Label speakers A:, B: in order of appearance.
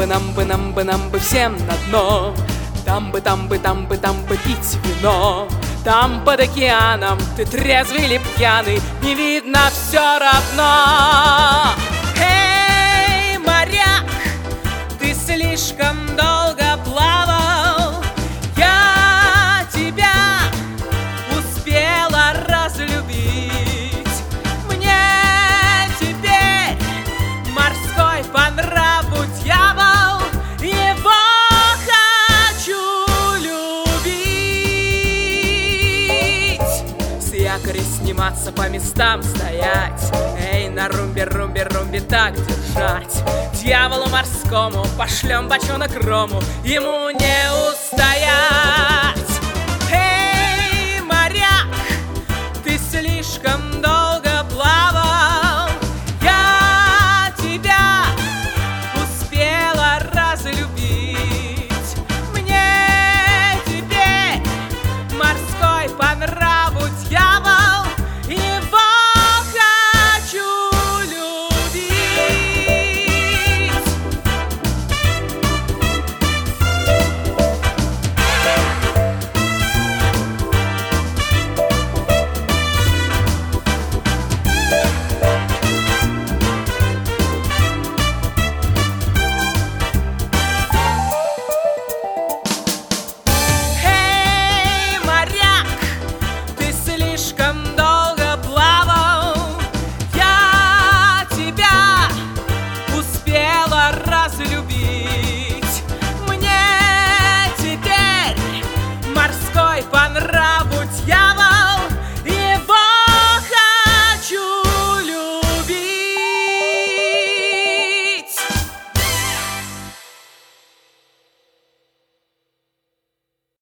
A: нам бы всем на дно. Там бы пить вино. Там под океаном ты трезвый или пьяный, не видно все равно. Эй, моряк, ты слишком долго плавал, я тебя успела разлюбить. Мне теперь морской по нраву дьявол, его сниматься, по местам стоять. Эй, на румбе так держать. Дьяволу морскому пошлем бочонок рому, ему не устоять.